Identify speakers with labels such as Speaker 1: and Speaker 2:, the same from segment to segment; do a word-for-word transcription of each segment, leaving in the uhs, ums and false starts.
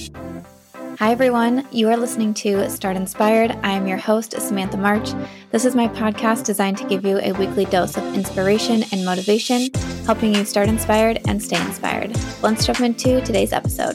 Speaker 1: Hi, everyone. You are listening to Start Inspired. I am your host, Samantha March. This is my podcast designed to give you a weekly dose of inspiration and motivation, helping you start inspired and stay inspired. Let's jump into today's episode.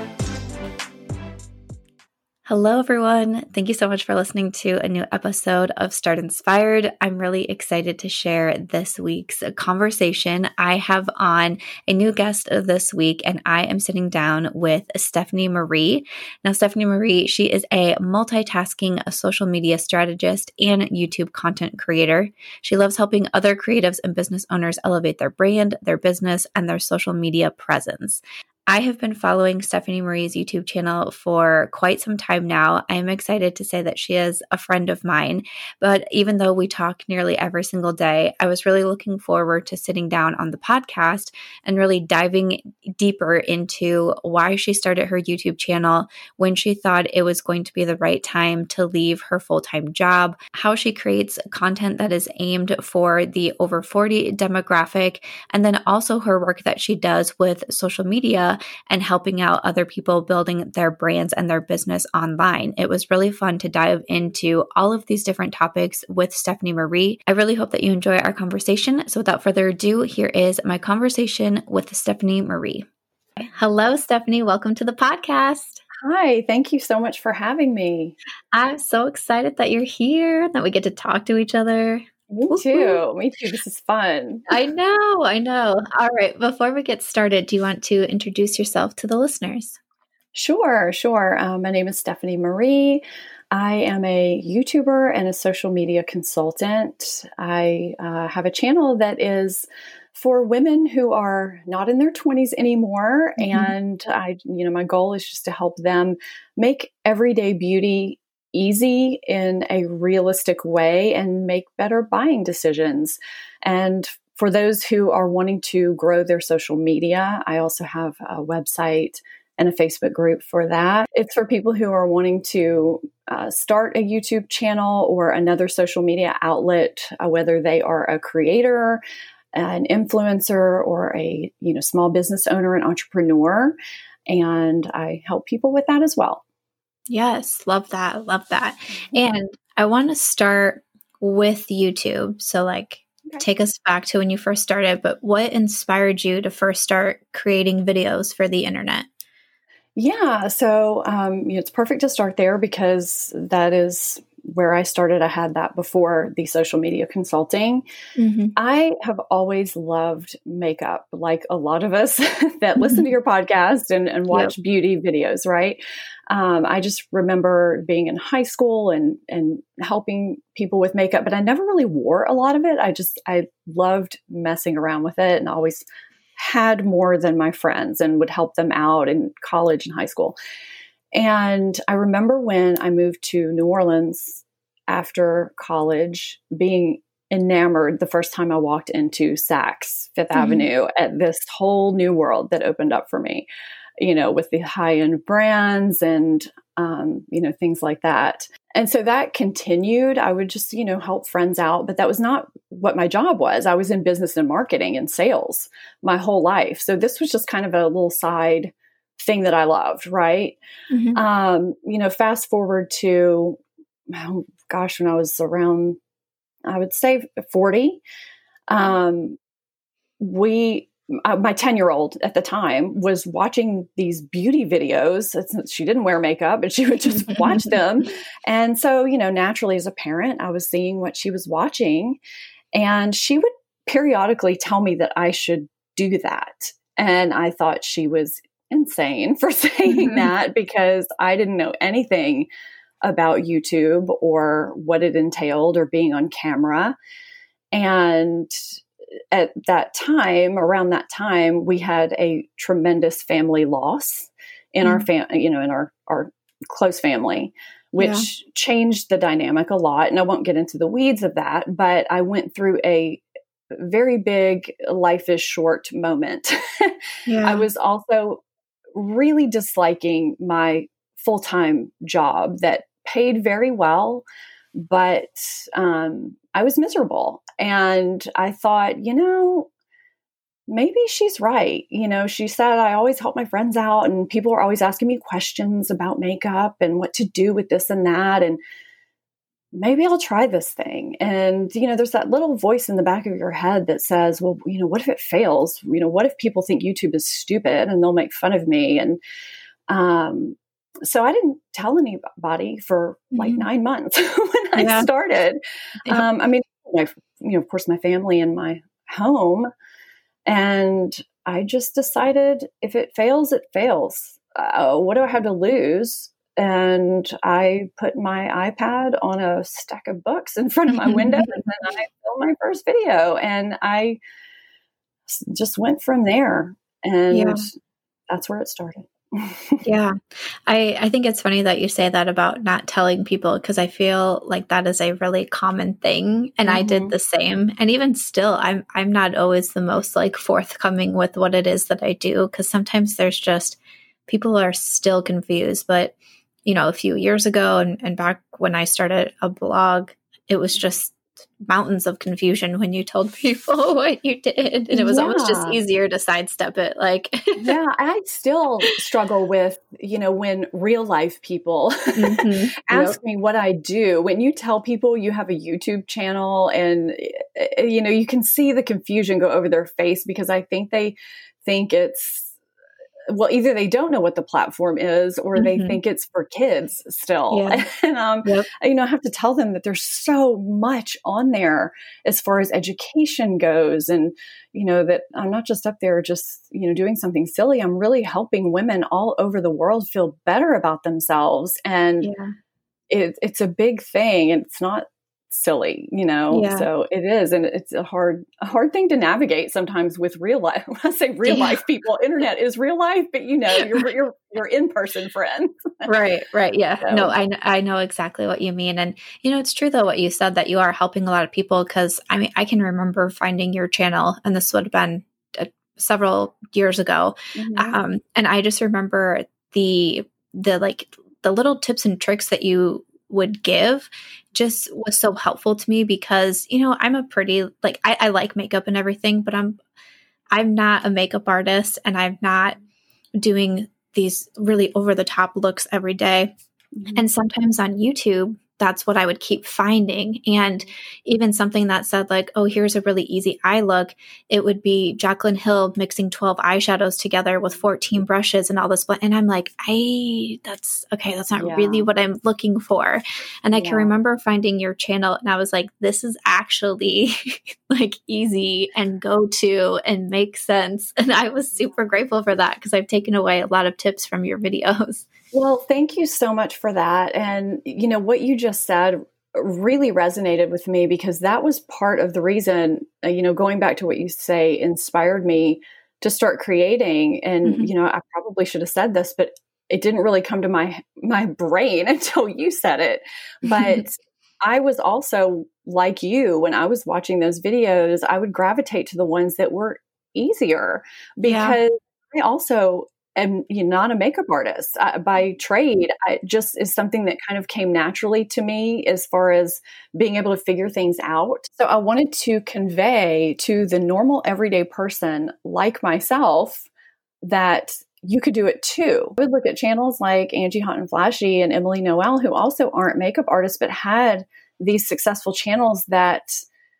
Speaker 1: Hello, everyone. Thank you so much for listening to a new episode of Start Inspired. I'm really excited to share this week's conversation. I have on a new guest this week, and I am sitting down with Stephanie Marie. Now, Stephanie Marie, she is a multitasking a social media strategist and YouTube content creator. She loves helping other creatives and business owners elevate their brand, their business, and their social media presence. I have been following Stephanie Marie's YouTube channel for quite some time now. I'm excited to say that she is a friend of mine, but even though we talk nearly every single day, I was really looking forward to sitting down on the podcast and really diving deeper into why she started her YouTube channel, when she thought it was going to be the right time to leave her full-time job, how she creates content that is aimed for the over forty demographic, and then also her work that she does with social media and helping out other people building their brands and their business online. It was really fun to dive into all of these different topics with Stephanie Marie. I really hope that you enjoy our conversation. So without further ado, here is my conversation with Stephanie Marie. Hello, Stephanie. Welcome to the podcast.
Speaker 2: Hi, thank you so much for having me.
Speaker 1: I'm so excited that you're here, that we get to talk to each other.
Speaker 2: Me too. Me too. This is fun.
Speaker 1: I know. I know. All right. Before we get started, do you want to introduce yourself to the listeners?
Speaker 2: Sure, sure. Um, my name is Stephanie Marie. I am a YouTuber and a social media consultant. I uh, have a channel that is for women who are not in their twenties anymore. Mm-hmm. And I, you know, my goal is just to help them make everyday beauty easy in a realistic way and make better buying decisions. And for those who are wanting to grow their social media, I also have a website and a Facebook group for that. It's for people who are wanting to uh, start a YouTube channel or another social media outlet, uh, whether they are a creator, an influencer, or a you know small business owner and entrepreneur. And I help people with that as well.
Speaker 1: Yes, love that. Love that. And I want to start with YouTube. So like okay. Take us back to when you first started, but what inspired you to first start creating videos for the internet?
Speaker 2: Yeah, so um, you know, it's perfect to start there because that is where I started. I had that before the social media consulting. Mm-hmm. I have always loved makeup, like a lot of us that listen to your podcast and, and watch yep. beauty videos, right? Um, I just remember being in high school and and helping people with makeup, but I never really wore a lot of it. I just, I loved messing around with it and always had more than my friends and would help them out in college and high school. And I remember when I moved to New Orleans after college, being enamored the first time I walked into Saks Fifth mm-hmm. Avenue at this whole new world that opened up for me, you know, with the high-end brands and, um, you know, things like that. And so that continued. I would just, you know, help friends out, but that was not what my job was. I was in business and marketing and sales my whole life. So this was just kind of a little side thing that I loved, right? Mm-hmm. Um, you know, fast forward to, oh, gosh, when I was around, I would say forty, um, we, uh, my ten-year-old at the time was watching these beauty videos. It's, she didn't wear makeup, but she would just watch them. And so, you know, naturally as a parent, I was seeing what she was watching, and she would periodically tell me that I should do that. And I thought she was insane for saying mm-hmm. that because I didn't know anything about YouTube or what it entailed or being on camera. And at that time, around that time, we had a tremendous family loss in mm-hmm. our family, you know, in our, our close family, which yeah. changed the dynamic a lot. And I won't get into the weeds of that, but I went through a very big life is short moment. yeah. I was also really disliking my full-time job that paid very well, but um, I was miserable. And I thought, you know, maybe she's right. You know, she said, I always help my friends out and people are always asking me questions about makeup and what to do with this and that. And maybe I'll try this thing. And, you know, there's that little voice in the back of your head that says, well, you know, what if it fails? You know, what if people think YouTube is stupid and they'll make fun of me? And, um, so I didn't tell anybody for like mm-hmm. nine months when yeah. I started. Yeah. Um, I mean, my, you know, of course, my family and my home. And I just decided if it fails, it fails. Uh, what do I have to lose? And I put my iPad on a stack of books in front of my window and then I filmed my first video. And I just went from there. And yeah. that's where it started.
Speaker 1: yeah. I, I think it's funny that you say that about not telling people, because I feel like that is a really common thing. And mm-hmm. I did the same. And even still, I'm I'm not always the most like forthcoming with what it is that I do, because sometimes there's just people are still confused. But, you know, a few years ago and, and back when I started a blog, it was just mountains of confusion when you told people what you did. And it was yeah. almost just easier to sidestep it. Like,
Speaker 2: yeah, I still struggle with, you know, when real life people mm-hmm. ask yep. me what I do. When you tell people you have a YouTube channel and, you know, you can see the confusion go over their face because I think they think it's, well, either they don't know what the platform is or mm-hmm. they think it's for kids still. Yeah. And, um, yep. you know, I have to tell them that there's so much on there as far as education goes. And, you know, that I'm not just up there just, you know, doing something silly. I'm really helping women all over the world feel better about themselves. And yeah. it, it's a big thing. And it's not silly, you know, yeah. so it is. And it's a hard, a hard thing to navigate sometimes with real life. When I say real yeah. life people, internet is real life, but you know, you're, you're, you're in-person friends.
Speaker 1: right. Right. Yeah. So. No, I, I know exactly what you mean. And, you know, it's true though, what you said, that you are helping a lot of people. Cause I mean, I can remember finding your channel, and this would have been uh, several years ago. Mm-hmm. Um, and I just remember the, the, like the little tips and tricks that you would give just was so helpful to me, because, you know, I'm a pretty, like, I, I like makeup and everything, but I'm, I'm not a makeup artist, and I'm not doing these really over the top looks every day. Mm-hmm. And sometimes on YouTube, that's what I would keep finding. And even something that said like, oh, here's a really easy eye look. It would be Jaclyn Hill mixing twelve eyeshadows together with fourteen brushes and all this. And I'm like, I, that's okay. That's not yeah. really what I'm looking for. And I yeah. can remember finding your channel and I was like, this is actually like easy and go to and make sense. And I was super grateful for that, because I've taken away a lot of tips from your videos.
Speaker 2: Well, thank you so much for that. And, you know, what you just said really resonated with me, because that was part of the reason, uh, you know, going back to what you say, inspired me to start creating. And, mm-hmm. you know, I probably should have said this, but it didn't really come to my, my brain until you said it. But I was also like you, when I was watching those videos, I would gravitate to the ones that were easier, because yeah. I also am you know, not a makeup artist I, by trade. I just is something that kind of came naturally to me as far as being able to figure things out. So I wanted to convey to the normal everyday person like myself that you could do it too. I would look at channels like Angie Hot and Flashy and Emily Noel, who also aren't makeup artists, but had these successful channels that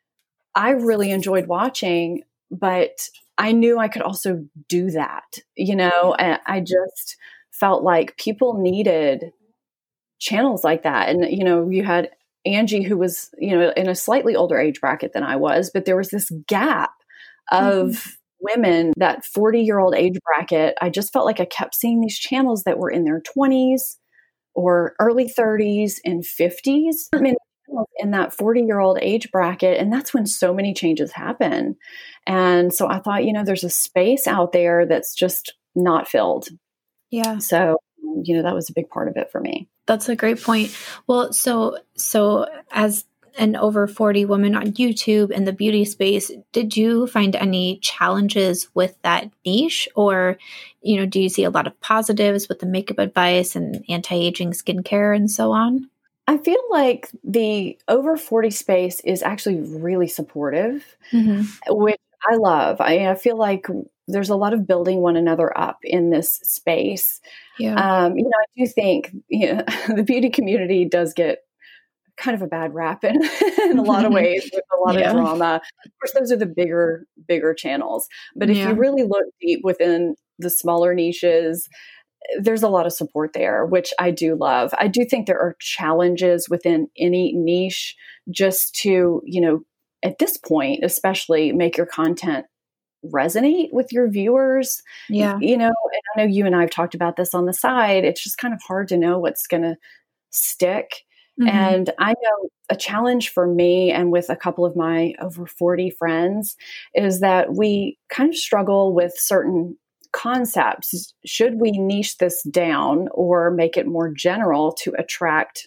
Speaker 2: I really enjoyed watching, but I knew I could also do that, you know, and I just felt like people needed channels like that. And, you know, you had Angie, who was, you know, in a slightly older age bracket than I was, but there was this gap of mm-hmm. women, that forty year old age bracket. I just felt like I kept seeing these channels that were in their twenties or early thirties and fifties. In that forty year old age bracket. And that's when so many changes happen. And so I thought, you know, there's a space out there that's just not filled.
Speaker 1: Yeah.
Speaker 2: So, you know, that was a big part of it for me.
Speaker 1: That's a great point. Well, so, so as an over forty woman on YouTube in the beauty space, did you find any challenges with that niche? Or, you know, do you see a lot of positives with the makeup advice and anti-aging skincare and so on?
Speaker 2: I feel like the over forty space is actually really supportive, mm-hmm. which I love. I, I feel like there's a lot of building one another up in this space.
Speaker 1: Yeah.
Speaker 2: Um, you know, I do think you know, the beauty community does get kind of a bad rap in, in a lot of ways with a lot
Speaker 1: yeah.
Speaker 2: of drama. Of course, those are the bigger, bigger channels. But if
Speaker 1: yeah.
Speaker 2: you really look deep within the smaller niches, there's a lot of support there, which I do love. I do think there are challenges within any niche just to, you know, at this point, especially make your content resonate with your viewers.
Speaker 1: Yeah.
Speaker 2: You know, and I know you and I have talked about this on the side. It's just kind of hard to know what's going to stick. Mm-hmm. And I know a challenge for me and with a couple of my over forty friends is that we kind of struggle with certain concepts. Should we niche this down or make it more general to attract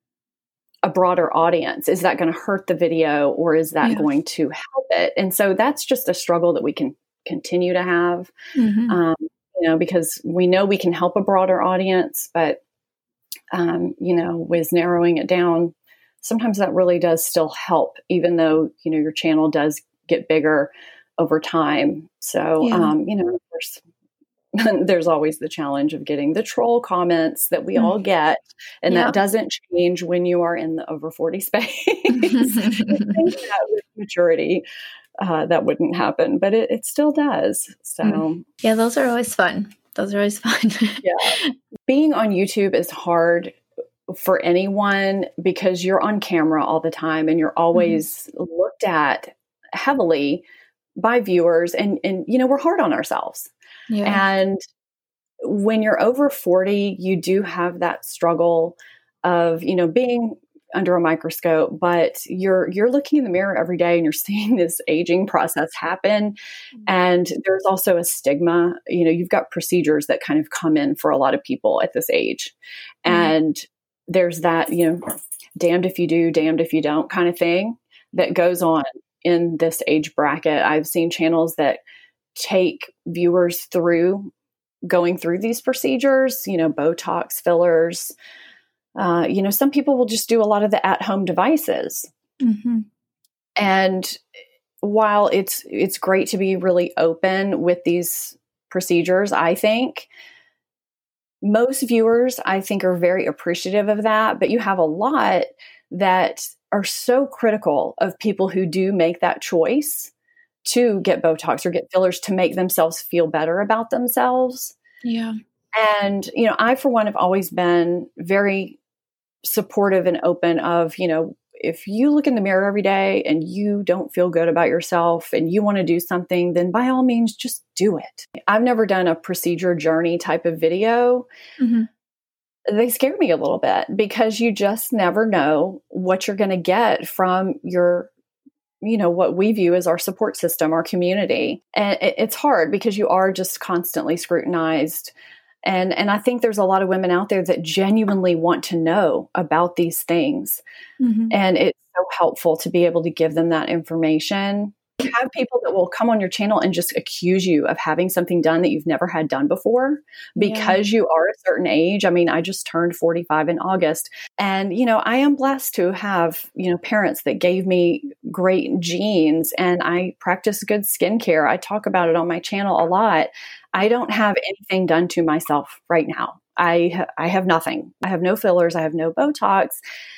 Speaker 2: a broader audience? Is that going to hurt the video or is that yeah. going to help it? And so that's just a struggle that we can continue to have, mm-hmm. um, you know, because we know we can help a broader audience, but, um, you know, with narrowing it down, sometimes that really does still help, even though, you know, your channel does get bigger over time. So, yeah. um, you know, of course, there's always the challenge of getting the troll comments that we mm. all get. And yeah. that doesn't change when you are in the over forty space. You think that with maturity, uh, that wouldn't happen, but it, it still does. So, mm.
Speaker 1: yeah, those are always fun. Those are always fun.
Speaker 2: yeah. Being on YouTube is hard for anyone because you're on camera all the time and you're always mm. looked at heavily by viewers. And, and, you know, we're hard on ourselves. Yeah. And when you're over forty, you do have that struggle of, you know, being under a microscope, but you're, you're looking in the mirror every day and you're seeing this aging process happen. Mm-hmm. And there's also a stigma, you know, you've got procedures that kind of come in for a lot of people at this age. Mm-hmm. And there's that, you know, damned if you do, damned if you don't kind of thing that goes on in this age bracket. I've seen channels that take viewers through going through these procedures, you know, Botox, fillers. Uh, you know, some people will just do a lot of the at-home devices. Mm-hmm. And while it's it's great to be really open with these procedures, I think most viewers, I think, are very appreciative of that. But you have a lot that are so critical of people who do make that choice to get Botox or get fillers to make themselves feel better about themselves.
Speaker 1: Yeah.
Speaker 2: And, you know, I, for one, have always been very supportive and open of, you know, if you look in the mirror every day and you don't feel good about yourself and you want to do something, then by all means, just do it. I've never done a procedure journey type of video. Mm-hmm. They scare me a little bit because you just never know what you're going to get from your you know, what we view as our support system, our community. And it's hard because you are just constantly scrutinized. And, and I think there's a lot of women out there that genuinely want to know about these things. Mm-hmm. And it's so helpful to be able to give them that information. You have people that will come on your channel and just accuse you of having something done that you've never had done before because yeah. you are a certain age. I mean, I just turned forty-five in August. And, you know, I am blessed to have, you know, parents that gave me great genes and I practice good skincare. I talk about it on my channel a lot. I don't have anything done to myself right now. I, ha- I have nothing. I have no fillers. I have no Botox.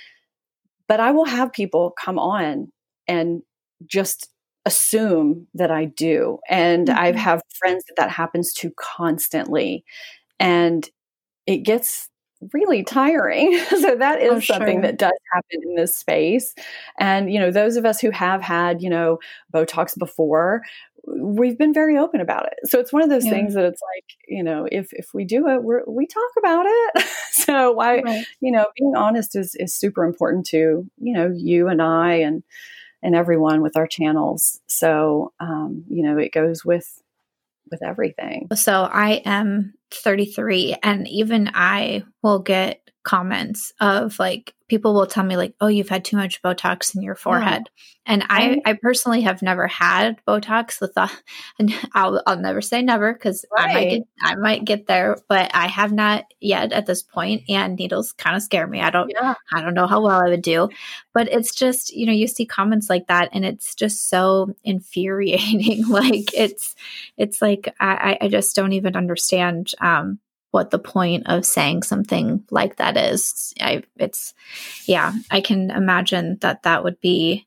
Speaker 2: But I will have people come on and just assume that I do. And mm-hmm. I have friends that that happens to constantly. And it gets really tiring. So that is oh, something sure. that does happen in this space. And, you know, those of us who have had, you know, Botox before, we've been very open about it. So it's one of those yeah. things that it's like, you know, if, if we do it, we're, we talk about it. So why, right. you know, being honest is, is super important to, you know, you and I and, and everyone with our channels. So, um, you know, it goes with, with everything.
Speaker 1: So I am thirty-three and even I will get comments of like, people will tell me like, oh, you've had too much Botox in your forehead. Yeah. And I, I personally have never had Botox. The thought, and I'll, I'll never say never, because right. I might get, I might get there, but I have not yet at this point. And needles kind of scare me. I don't, yeah. I don't know how well I would do, but it's just, you know, you see comments like that, and it's just so infuriating. Like it's, it's like I, I just don't even understand. Um, what the point of saying something like that is. I, it's, yeah, I can imagine that that would be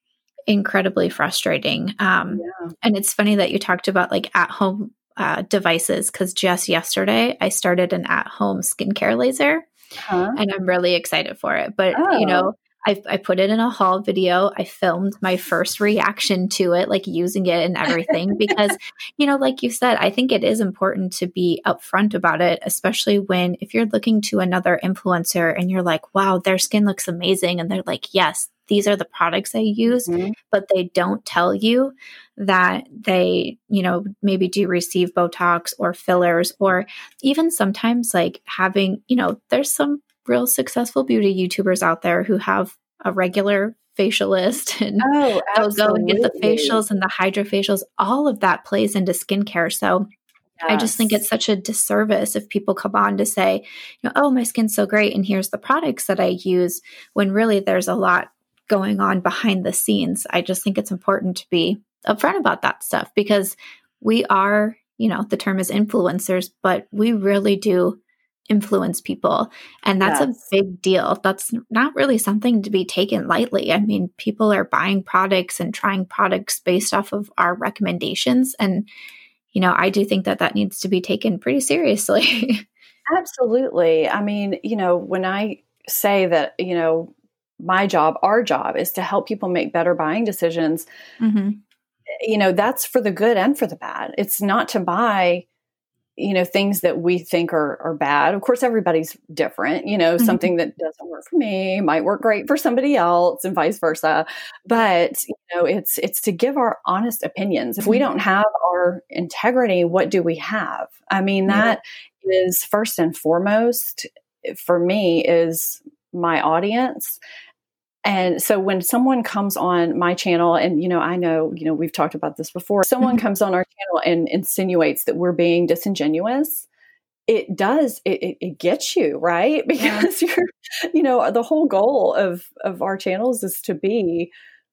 Speaker 1: incredibly frustrating. Um, yeah. And it's funny that you talked about like at home uh, devices, because just yesterday I started an at home skincare laser, huh? And I'm really excited for it. But, oh. you know, I, I put it in a haul video. I filmed my first reaction to it, like using it and everything, because, you know, like you said, I think it is important to be upfront about it, especially when if you're looking to another influencer and you're like, wow, their skin looks amazing. And they're like, yes, these are the products I use, mm-hmm. but they don't tell you that they, you know, maybe do receive Botox or fillers, or even sometimes like having, you know, there's some real successful beauty YouTubers out there who have a regular facialist, and
Speaker 2: oh,
Speaker 1: they'll go and get the facials and the hydrofacials. All of that plays into skincare. So yes. I just think it's such a disservice if people come on to say, you know, oh, my skin's so great, and here's the products that I use, when really there's a lot going on behind the scenes. I just think it's important to be upfront about that stuff, because we are, you know, the term is influencers, but we really do influence people. And that's yes. a big deal. That's not really something to be taken lightly. I mean, people are buying products and trying products based off of our recommendations. And, you know, I do think that that needs to be taken pretty seriously.
Speaker 2: Absolutely. I mean, you know, when I say that, you know, my job, our job is to help people make better buying decisions, mm-hmm. you know, that's for the good and for the bad. It's not to buy, you know, things that we think are, are bad. Of course, everybody's different, you know, mm-hmm. something that doesn't work for me might work great for somebody else, and vice versa. But, you know, it's, it's to give our honest opinions. If we don't have our integrity, what do we have? I mean, that yeah. is first and foremost for me is my audience. And so when someone comes on my channel, and, you know, I know, you know, we've talked about this before, someone mm-hmm. comes on our channel and insinuates that we're being disingenuous, it does, it, it, it gets you, right? Because yeah. you're, you know, the whole goal of, of our channels is to be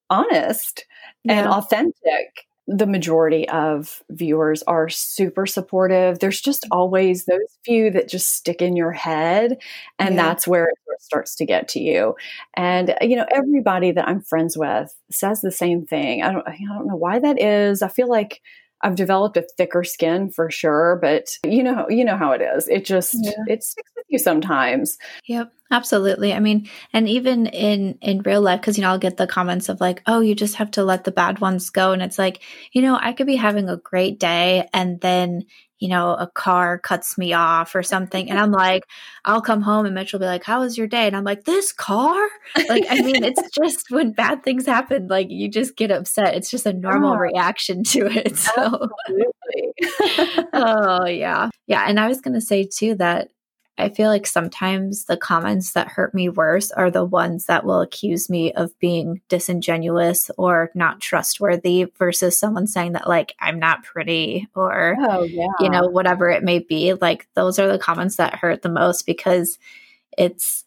Speaker 2: honest yeah. and authentic. The majority of viewers are super supportive. There's just always those few that just stick in your head, and yeah. that's where it starts to get to you. And, you know, everybody that I'm friends with says the same thing. I don't, I don't know why that is. I feel like I've developed a thicker skin for sure, but you know, you know how it is. It just, yeah. it sticks with you sometimes.
Speaker 1: Yep, absolutely. I mean, and even in, in real life, cause you know, I'll get the comments of like, oh, you just have to let the bad ones go. And it's like, you know, I could be having a great day, and then, you know, a car cuts me off or something. And I'm like, I'll come home and Mitch will be like, how was your day? And I'm like, this car? Like, I mean, it's just when bad things happen, like you just get upset. It's just a normal oh. reaction to it. So,
Speaker 2: absolutely.
Speaker 1: oh yeah. Yeah. And I was going to say too, that I feel like sometimes the comments that hurt me worse are the ones that will accuse me of being disingenuous or not trustworthy, versus someone saying that like, I'm not pretty, or,
Speaker 2: oh, yeah.
Speaker 1: you know, whatever it may be. Like those are the comments that hurt the most, because it's,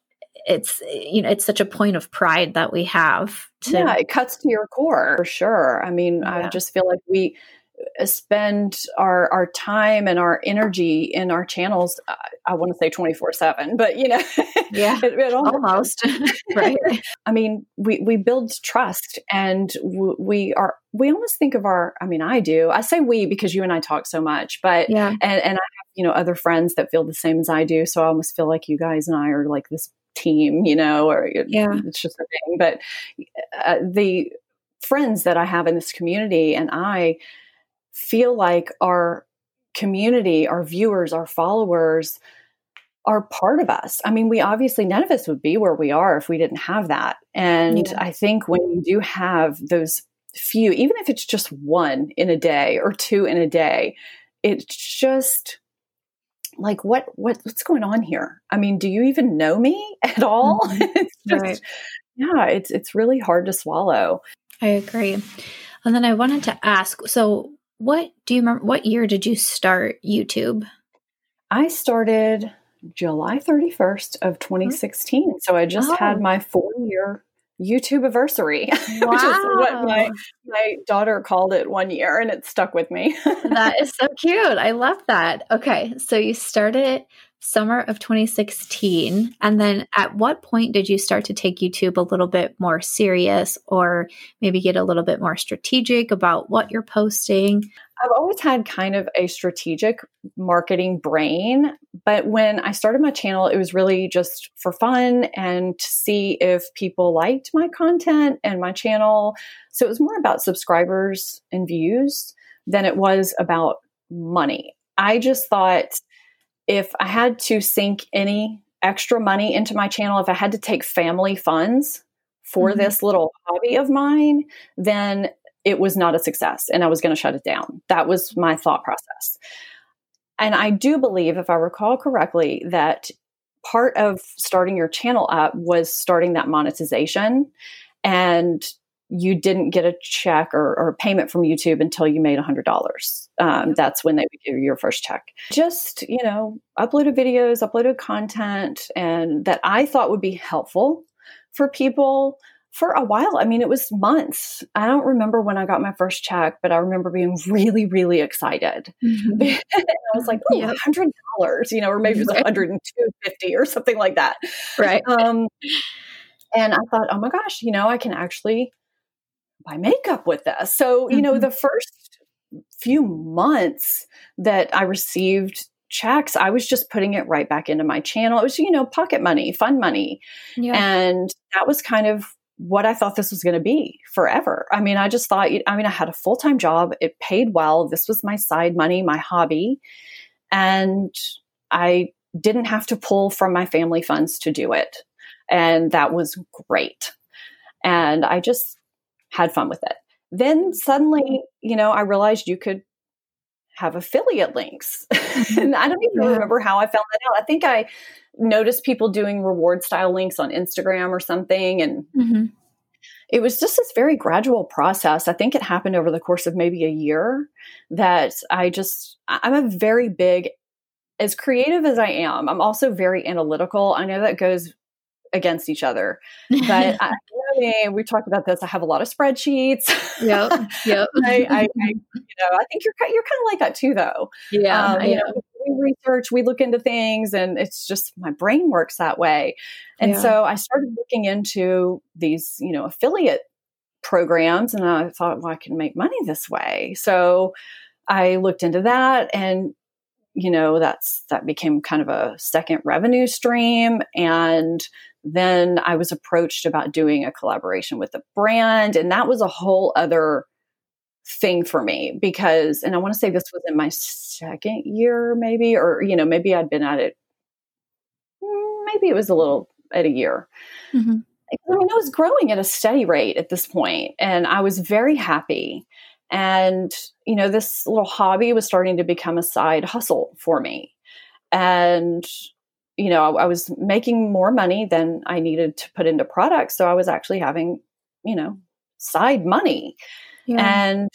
Speaker 1: it's, you know, it's such a point of pride that we have. To-
Speaker 2: yeah, it cuts to your core for sure. I mean, yeah. I just feel like we spend our, our time and our energy in our channels. I, I want to say twenty-four seven, but you know,
Speaker 1: yeah, it, it almost, right.
Speaker 2: I mean, we, we build trust, and w- we are, we almost think of our, I mean, I do, I say we, because you and I talk so much, but,
Speaker 1: yeah.
Speaker 2: and, and I have, you know, other friends that feel the same as I do. So I almost feel like you guys and I are like this team, you know, or it,
Speaker 1: yeah.
Speaker 2: it's just a thing. But uh, the friends that I have in this community, and I feel like our community, our viewers, our followers are part of us. I mean, we obviously, none of us would be where we are if we didn't have that. And yeah. I think when you do have those few, even if it's just one in a day or two in a day, it just like, what, what, what's going on here? I mean, do you even know me at all?
Speaker 1: Mm-hmm.
Speaker 2: It's just,
Speaker 1: right.
Speaker 2: yeah, it's, it's really hard to swallow.
Speaker 1: I agree. And then I wanted to ask, so what do you remember, what year did you start YouTube?
Speaker 2: I started July thirty-first of twenty sixteen. So I just oh. had my four year YouTube anniversary, wow. which is what my, my daughter called it one year, and it stuck with me.
Speaker 1: That is so cute. I love that. Okay. So you started summer of twenty sixteen. And then at what point did you start to take YouTube a little bit more serious, or maybe get a little bit more strategic about what you're posting?
Speaker 2: I've always had kind of a strategic marketing brain, but when I started my channel, it was really just for fun and to see if people liked my content and my channel. So it was more about subscribers and views than it was about money. I just thought if I had to sink any extra money into my channel, if I had to take family funds for mm-hmm. this little hobby of mine, then it was not a success and I was going to shut it down. That was my thought process. And I do believe, if I recall correctly, that part of starting your channel up was starting that monetization, and you didn't get a check or, or a payment from YouTube until you made one hundred dollars. Um, that's when they would give you your first check. Just, you know, uploaded videos, uploaded content, and that I thought would be helpful for people for a while. I mean, it was months. I don't remember when I got my first check, but I remember being really, really excited. Mm-hmm. And I was like, oh, yep. one hundred dollars, you know, or maybe it was one hundred fifty or something like that.
Speaker 1: Right.
Speaker 2: Um, and I thought, oh my gosh, you know, I can actually buy makeup with this. So, mm-hmm. you know, the first few months that I received checks, I was just putting it right back into my channel. It was, you know, pocket money, fun money. Yeah. And that was kind of what I thought this was going to be forever. I mean, I just thought, I mean, I had a full-time job. It paid well. This was my side money, my hobby. And I didn't have to pull from my family funds to do it. And that was great. And I just had fun with it. Then suddenly, you know, I realized you could have affiliate links. And I don't even yeah. remember how I found that out. I think I noticed people doing reward style links on Instagram or something. And mm-hmm. it was just this very gradual process. I think it happened over the course of maybe a year that I just, I'm a very big, as creative as I am, I'm also very analytical. I know that goes against each other, but I, I mean, we talked about this. I have a lot of spreadsheets.
Speaker 1: Yep. Yep.
Speaker 2: I, I, I, you know, I think you're you're kind of like that too, though.
Speaker 1: Yeah.
Speaker 2: Um, you know, we research, we look into things, and it's just my brain works that way. And yeah. so I started looking into these, you know, affiliate programs, and I thought, well, I can make money this way. So I looked into that, and you know, that's that became kind of a second revenue stream. And then I was approached about doing a collaboration with a brand. And that was a whole other thing for me because, and I want to say this was in my second year, maybe, or, you know, maybe I'd been at it, maybe it was a little at a year. Mm-hmm. I mean, I was growing at a steady rate at this point, and I was very happy. And, you know, this little hobby was starting to become a side hustle for me. And, you know, I, I was making more money than I needed to put into products. So I was actually having, you know, side money. Yeah. And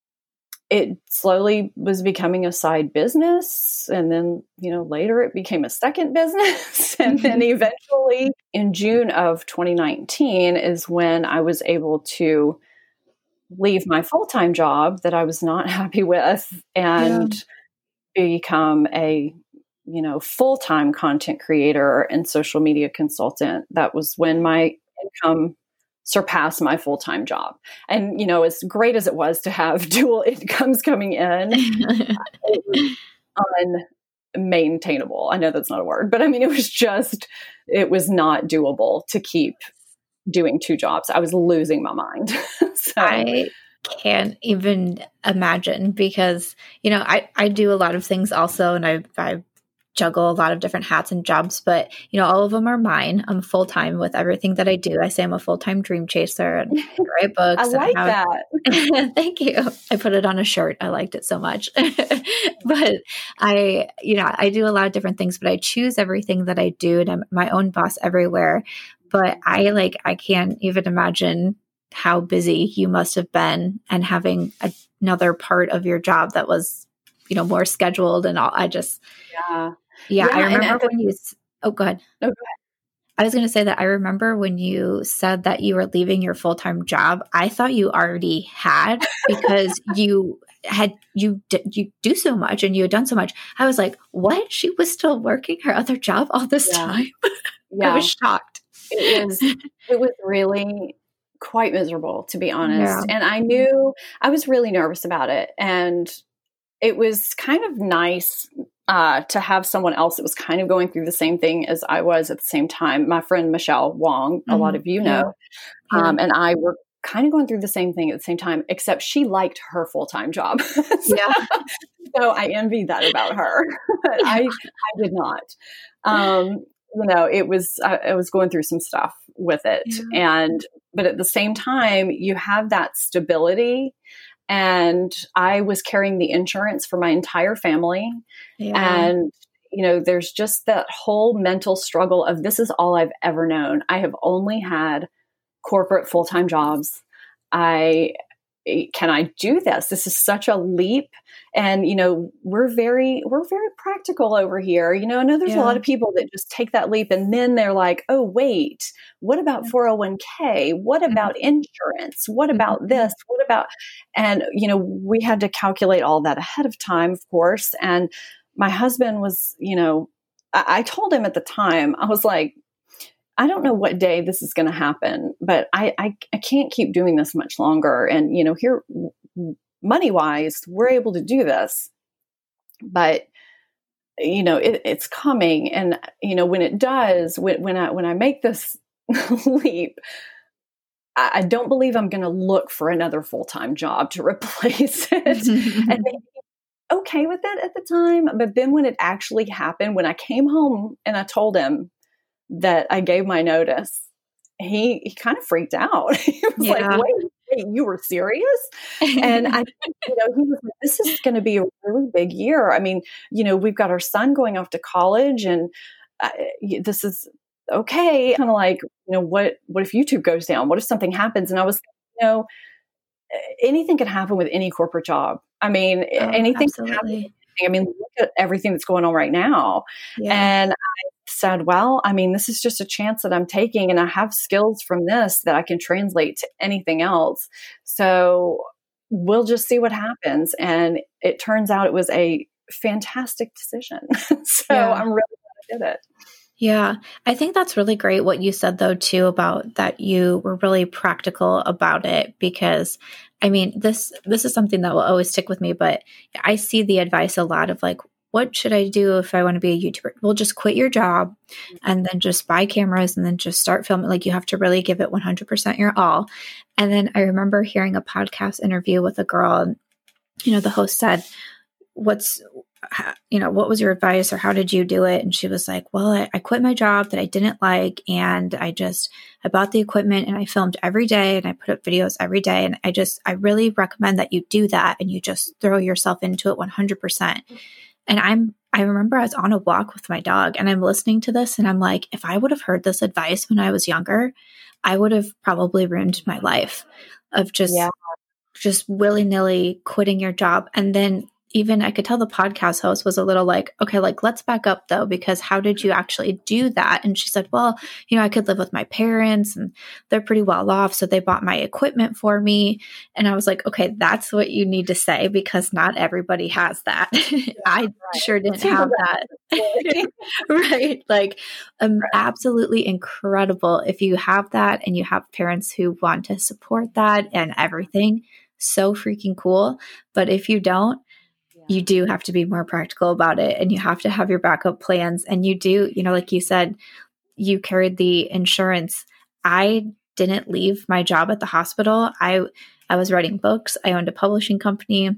Speaker 2: it slowly was becoming a side business. And then, you know, later it became a second business. And then eventually in June of twenty nineteen is when I was able to leave my full-time job that I was not happy with and yeah. become a, you know, full-time content creator and social media consultant. That was when my income surpassed my full-time job. And, you know, as great as it was to have dual incomes coming in, it was unmaintainable. I know that's not a word, but I mean, it was just, it was not doable to keep doing two jobs. I was losing my mind. So.
Speaker 1: I can't even imagine because, you know, I, I do a lot of things also, and I, I juggle a lot of different hats and jobs, but you know, all of them are mine. I'm full time with everything that I do. I say I'm a full time dream chaser and I write books.
Speaker 2: I like
Speaker 1: and I have,
Speaker 2: that.
Speaker 1: Thank you. I put it on a shirt. I liked it so much. But I, you know, I do a lot of different things, but I choose everything that I do, and I'm my own boss everywhere. But I like, I can't even imagine how busy you must have been and having a, another part of your job that was, you know, more scheduled and all. I just,
Speaker 2: yeah.
Speaker 1: Yeah,
Speaker 2: yeah
Speaker 1: I remember
Speaker 2: the,
Speaker 1: when you, oh, go ahead.
Speaker 2: No, go ahead.
Speaker 1: I was going to say that I remember when you said that you were leaving your full-time job, I thought you already had because you had, you, d- you do so much and you had done so much. I was like, what? She was still working her other job all this
Speaker 2: yeah.
Speaker 1: time?
Speaker 2: Yeah.
Speaker 1: I was shocked.
Speaker 2: It was, it was really quite miserable, to be honest.
Speaker 1: Yeah.
Speaker 2: And I knew I was really nervous about it. And it was kind of nice uh, to have someone else that was kind of going through the same thing as I was at the same time. My friend Michelle Wong, mm-hmm. a lot of you know, yeah. um, yeah. and I were kind of going through the same thing at the same time, except she liked her full-time job. so,
Speaker 1: yeah.
Speaker 2: so I envied that about her, but I, I did not. Um, you know, it was, I, I was going through some stuff with it. Yeah. And, but at the same time, you have that stability. And I was carrying the insurance for my entire family. Yeah. And, you know, there's just that whole mental struggle of this is all I've ever known. I have only had corporate full-time jobs. I, can I do this? This is such a leap. And, you know, we're very, we're very practical over here. You know, I know there's yeah. a lot of people that just take that leap and then they're like, oh, wait, what about four oh one k? What about mm-hmm. insurance? What about mm-hmm. this? What about, and, you know, we had to calculate all that ahead of time, of course. And my husband was, you know, I, I told him at the time, I was like, I don't know what day this is going to happen, but I, I, I can't keep doing this much longer. And, you know, here, money wise, we're able to do this, but you know, it, it's coming. And, you know, when it does, when, when I, when I make this leap, I, I don't believe I'm going to look for another full-time job to replace it. And they were okay with it at the time. But then when it actually happened, when I came home and I told him that I gave my notice, he, he kind of freaked out. He was yeah. like, wait, wait, you were serious? And I, you know, he was like, this is going to be a really big year. I mean, you know, we've got our son going off to college and uh, this is okay. Kind of like, you know, what, what if YouTube goes down? What if something happens? And I was, you know, anything can happen with any corporate job. I mean, oh, anything absolutely. Can happen. I mean, look at everything that's going on right now. Yeah. And I said, well, I mean, this is just a chance that I'm taking and I have skills from this that I can translate to anything else. So we'll just see what happens. And it turns out it was a fantastic decision. so yeah. I'm really glad I did it.
Speaker 1: Yeah, I think that's really great what you said, though, too, about that you were really practical about it, because, I mean, this this is something that will always stick with me, but I see the advice a lot of like, what should I do if I want to be a YouTuber? Well, just quit your job and then just buy cameras and then just start filming. Like you have to really give it one hundred percent your all. And then I remember hearing a podcast interview with a girl and, you know, the host said, what's, you know, what was your advice or how did you do it? And she was like, well, I, I quit my job that I didn't like. And I just, I bought the equipment and I filmed every day and I put up videos every day. And I just, I really recommend that you do that and you just throw yourself into it one hundred percent. And I'm, I remember I was on a walk with my dog and I'm listening to this and I'm like, if I would have heard this advice when I was younger, I would have probably ruined my life of just, yeah. just willy-nilly quitting your job. And then even I could tell the podcast host was a little like, okay, like, let's back up though, because how did you actually do that? And she said, well, you know, I could live with my parents and they're pretty well off. So they bought my equipment for me. And I was like, okay, that's what you need to say because not everybody has that. Yeah, I right. sure didn't have that. right. Like um, right. absolutely incredible. If you have that and you have parents who want to support that and everything, so freaking cool. But if you don't, you do have to be more practical about it and you have to have your backup plans. And you do, you know, like you said, you carried the insurance. I didn't leave my job at the hospital. I, I was writing books. I owned a publishing company.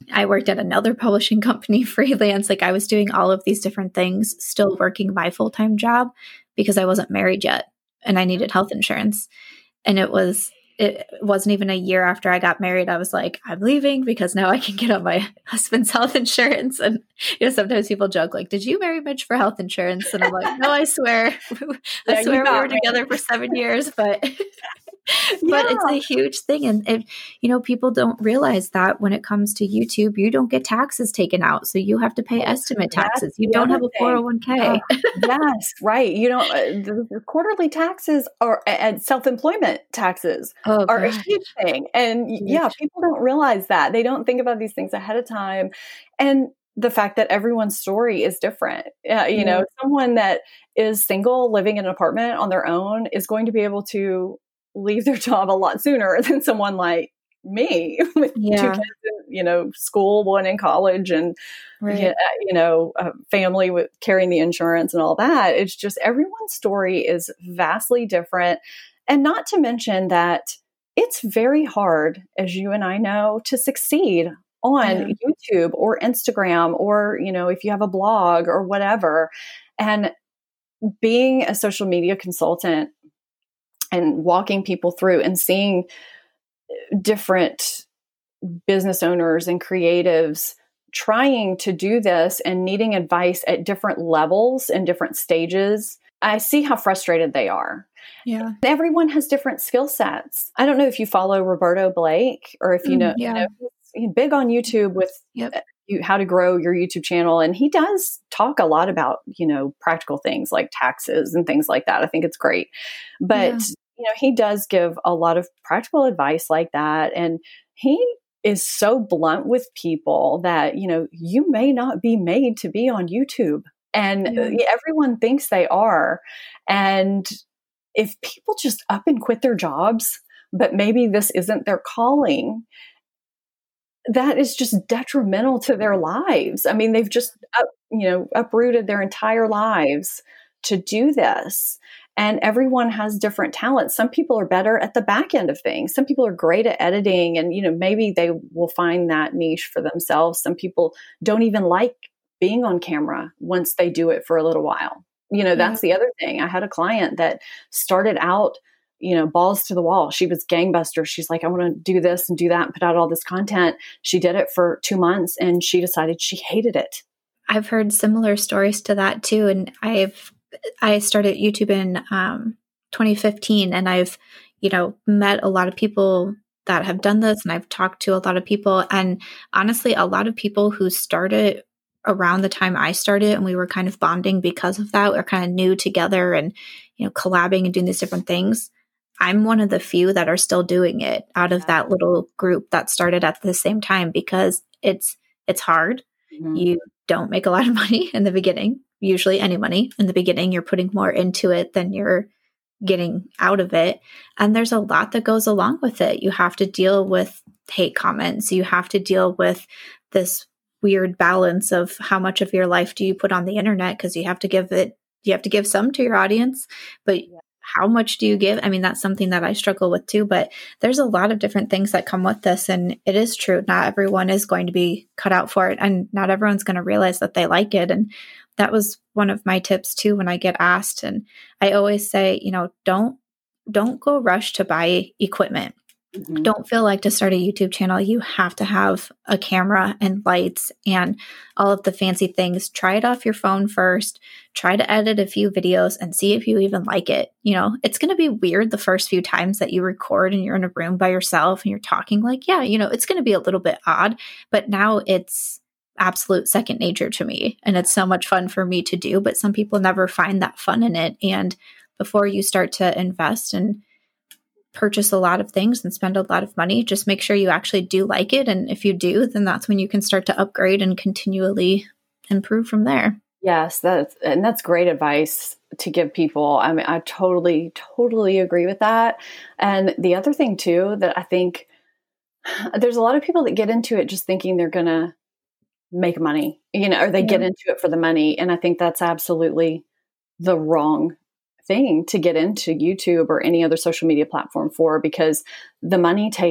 Speaker 1: I worked at another publishing company freelance. Like I was doing all of these different things, still working my full-time job because I wasn't married yet and I needed health insurance. And it was, it wasn't even a year after I got married. I was like, I'm leaving because now I can get on my husband's health insurance. And you know, sometimes people joke like, did you marry Mitch for health insurance? And I'm like, no, I swear, I
Speaker 2: yeah,
Speaker 1: swear we were
Speaker 2: me.
Speaker 1: together for seven years, but
Speaker 2: Yeah.
Speaker 1: But it's a huge thing. And, if, you know, people don't realize that when it comes to YouTube, you don't get taxes taken out. So you have to pay estimate taxes. You don't have a four oh one k.
Speaker 2: Uh, yes, right. You don't, uh, the, the quarterly taxes are, and self-employment taxes
Speaker 1: Oh,
Speaker 2: are
Speaker 1: gosh.
Speaker 2: a huge thing. And
Speaker 1: Huge.
Speaker 2: yeah, people don't realize that. They don't think about these things ahead of time. And the fact that everyone's story is different. Uh, you
Speaker 1: Yeah.
Speaker 2: know, someone that is single living in an apartment on their own is going to be able to leave their job a lot sooner than someone like me with
Speaker 1: Yeah.
Speaker 2: two kids in, you know, school, one in college, and
Speaker 1: Right.
Speaker 2: you know, a family with carrying the insurance and all that. It's just everyone's story is vastly different. And not to mention that it's very hard, as you and I know, to succeed on
Speaker 1: Yeah.
Speaker 2: YouTube or Instagram, or, you know, if you have a blog or whatever. And being a social media consultant and walking people through and seeing different business owners and creatives trying to do this and needing advice at different levels and different stages, I see how frustrated they are.
Speaker 1: Yeah.
Speaker 2: Everyone has different skill sets. I don't know if you follow Roberto Blake or if you
Speaker 1: Mm,
Speaker 2: know,
Speaker 1: yeah.
Speaker 2: you know, he's big on YouTube with
Speaker 1: Yep.
Speaker 2: you, how to grow your YouTube channel. And he does talk a lot about, you know, practical things like taxes and things like that. I think it's great. But,
Speaker 1: Yeah.
Speaker 2: you know, he does give a lot of practical advice like that. And he is so blunt with people that, you know, you may not be made to be on YouTube. And
Speaker 1: Yeah.
Speaker 2: everyone thinks they are. And if people just up and quit their jobs, but maybe this isn't their calling, that is just detrimental to their lives. I mean, they've just, up, you know, uprooted their entire lives to do this. And everyone has different talents. Some people are better at the back end of things. Some people are great at editing, and, you know, maybe they will find that niche for themselves. Some people don't even like being on camera once they do it for a little while. You know, that's
Speaker 1: Yeah.
Speaker 2: the other thing. I had a client that started out, you know, balls to the wall. She was gangbusters. She's like, I want to do this and do that and put out all this content. She did it for two months and she decided she hated it.
Speaker 1: I've heard similar stories to that too. And I've, I started YouTube in um, twenty fifteen, and I've, you know, met a lot of people that have done this, and I've talked to a lot of people. And honestly, a lot of people who started around the time I started, and we were kind of bonding because of that. We're kind of new together and, you know, collabing and doing these different things. I'm one of the few that are still doing it out of that little group that started at the same time, because it's, it's hard. Mm-hmm. You don't make a lot of money in the beginning, usually any money in the beginning. You're putting more into it than you're getting out of it. And there's a lot that goes along with it. You have to deal with hate comments. You have to deal with this weird balance of how much of your life do you put on the internet, because you have to give it, you have to give some to your audience, but yeah. How much do you give? I mean, that's something that I struggle with too, but there's a lot of different things that come with this. And it is true. Not everyone is going to be cut out for it, and not everyone's going to realize that they like it. And that was one of my tips too, when I get asked. And I always say, you know, don't, don't go rush to buy equipment. Mm-hmm. Don't feel like to start a YouTube channel, you have to have a camera and lights and all of the fancy things. Try it off your phone first. Try to edit a few videos and see if you even like it. You know, it's going to be weird the first few times that you record and you're in a room by yourself and you're talking, like, yeah, you know, it's going to be a little bit odd, but now it's absolute second nature to me. And it's so much fun for me to do, but some people never find that fun in it. And before you start to invest and purchase a lot of things and spend a lot of money, just make sure you actually do like it. And if you do, then that's when you can start to upgrade and continually improve from there.
Speaker 2: Yes, that's, and that's great advice to give people. I mean, I totally, totally agree with that. And the other thing too, that I think there's a lot of people that get into it just thinking they're going to make money, you know, or they yeah. get into it for the money. And I think that's absolutely the wrong thing to get into YouTube or any other social media platform for, because the money takes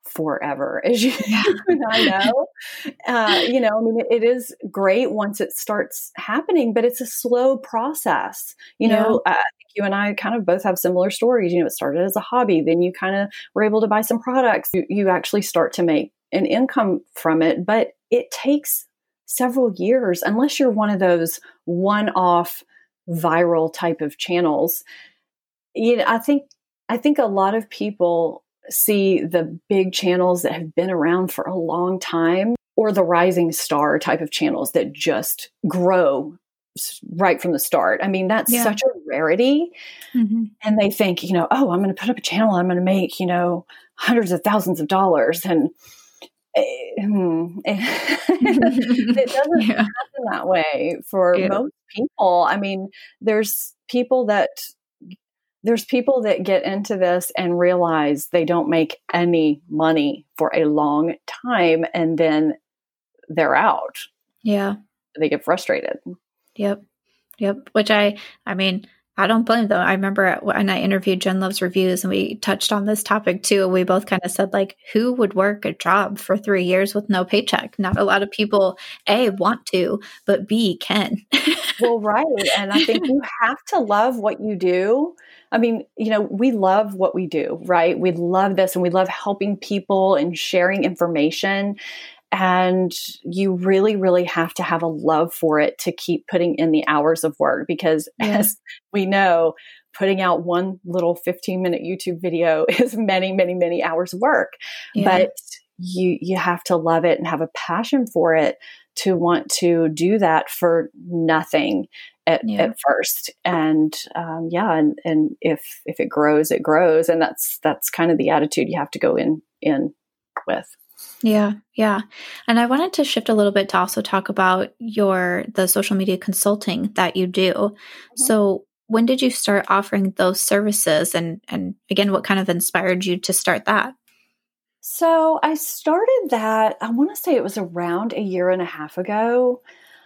Speaker 2: forever, as you yeah. and I know. Uh, you know, I mean, it, it is great once it starts happening, but it's a slow process. You yeah. know, I think you and I kind of both have similar stories. You know, it started as a hobby, then you kind of were able to buy some products. You, you actually start to make an income from it, but it takes several years, unless you're one of those one-off viral type of channels. You know, I think, I think a lot of people see the big channels that have been around for a long time, or the rising star type of channels that just grow right from the start. I mean, that's yeah. such a rarity. Mm-hmm. And they think, you know, oh, I'm going to put up a channel, I'm going to make, you know, hundreds of thousands of dollars. And it doesn't yeah. happen that way for yeah. most people. I mean, there's people that There's people that get into this and realize they don't make any money for a long time, and then they're out.
Speaker 1: Yeah.
Speaker 2: They get frustrated.
Speaker 1: Yep. Yep. Which I, I mean, I don't blame them. I remember when I interviewed Jen Loves Reviews and we touched on this topic too. We both kind of said, like, who would work a job for three years with no paycheck? Not a lot of people, A, want to, but B, can.
Speaker 2: Well, right. And I think you have to love what you do. I mean, you know, we love what we do, right? We love this, and we love helping people and sharing information. And you really, really have to have a love for it to keep putting in the hours of work, because yeah. as we know, putting out one little fifteen minute YouTube video is many, many, many hours of work. Yeah. But you, you have to love it and have a passion for it to want to do that for nothing at, yeah. at first. And, um, yeah. And, and if, if it grows, it grows. And that's, that's kind of the attitude you have to go in, in with.
Speaker 1: Yeah. Yeah. And I wanted to shift a little bit to also talk about your, the social media consulting that you do. Mm-hmm. So when did you start offering those services? And, and again, what kind of inspired you to start that?
Speaker 2: So I started that, I want to say it was around a year and a half ago,